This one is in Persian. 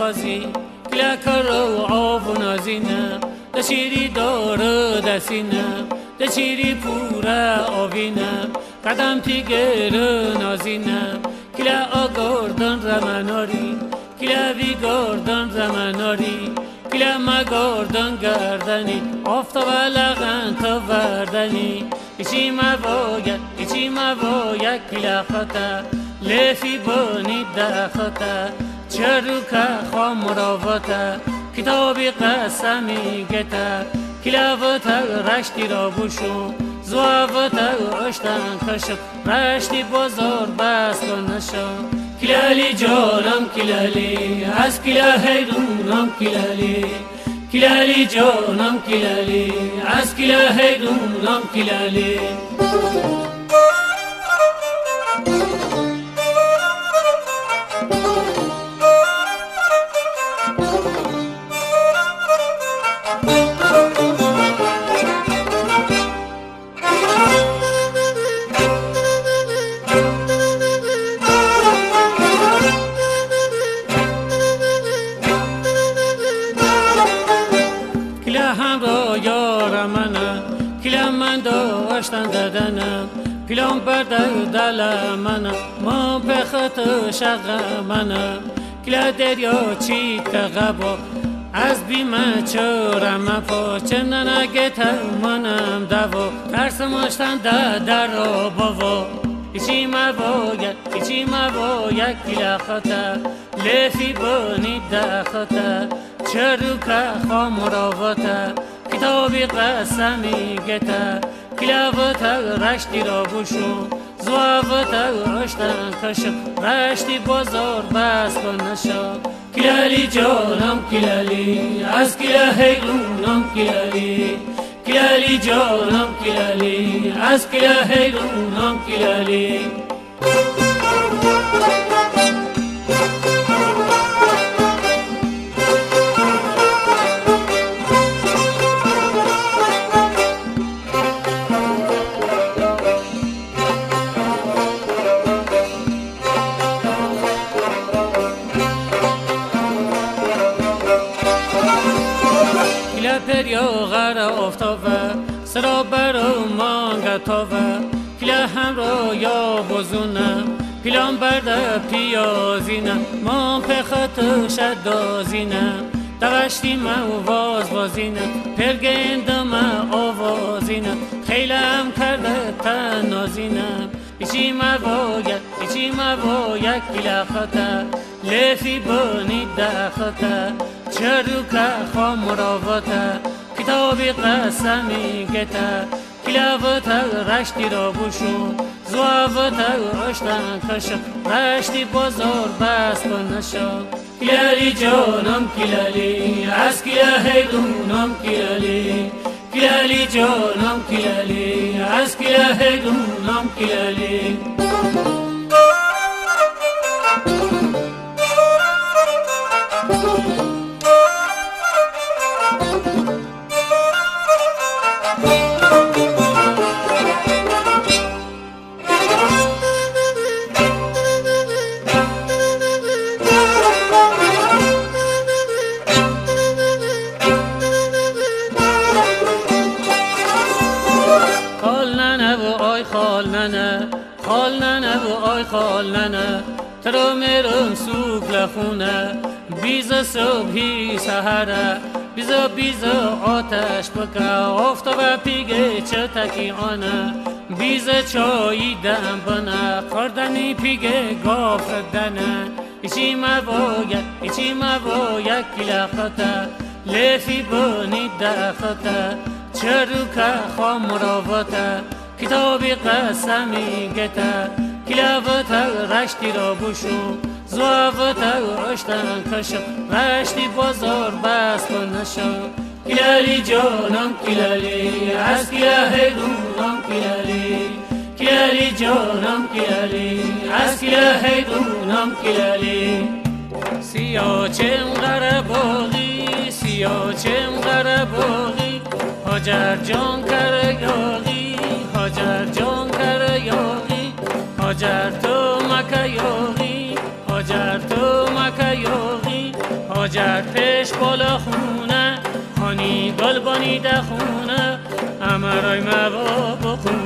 بازی کلا کرو آب و نازینم دشیری داره دسینم دشیری پورا آوینم قدم پیگر نازینم کلا آگردن رمناری کلا وی گردن رمناری کلا ما گردن گردنی آفتاب لغن تا وردنی ایچی ما باید کلا خطا لفی بانی دخطا چرو که خواه مراوتا کتابی قسمی گتا کلاوتا رشتی را بوشو زواوتا اشتن کشم رشتی بازار بس کنشم کلالی جانم کلالی از کلا هیدونم کلالی کلالی جانم کلالی از کلا هیدونم کلالی کلا من داشتن ددنم کلام برد دل منم ما به خط شق منم کلا دریا چی تغبا از بیمه چورم پا چندن گت منم دوا ترسم اشتن در را بوا ایچی ما باید کلا خطا لفی بانی دخطا چرو که خواه مراوتا کتابی قسمی گتا کلاوتا رشتی را بوشو زواوتا اشتن کشم رشتی بازار بس کنشم کلالی جانم کلالی از کلا هیلونم کلالی کلالی جانم کلالی از کلا هیلونم کلالی پریا غر افتاوه سرا برو مانگتاوه کلا هم رو یا بزونم پیلان برده پیازینم ما پخت شدازینم دوشتی ما وازینم پرگندم آوازینم خیلم کرده تنازینم ایچی ما باید کلا خطا لفی بانی دخطا چرو که خواه مراوتا کتابی قسمی گتا کلاوتا رشتی را بوشو زواوتا اشتن کشم رشتی بازار بس کنشم کلالی جانم کلالی از کلا هیدونم کلالی کلالی جانم کلالی از کلا هیدونم کلالی خال ننه ترا میرم سوک لخونه بیزا صبحی سهره بیزا آتش بکه آفتابه پیگه چتکی آنه بیزا چایی دم بنه خوردنی پیگه گاف ردنه ایچی ما باید کلا خطا لفی بانی دخطا چرو که خواه مراوتا کتابی قسمی گتا کلاوتا رشتی را بوشو زواوتا اشتن کشم رشتی بازار بس کنشم کلالی جانم کلالی از کلا هیدونم کلالی کلالی جانم کلالی از کلا هیدونم کلالی سیاه چم غرباغی سیاه چم غرباغی هاجر جان کر یاغی هاجر جان کر یاغی هاجر تو مکه یاغی هاجر تو مکه یاغی حاجت پیش بالا خونه خانی گل بانی ده خونه امرای موا بخونه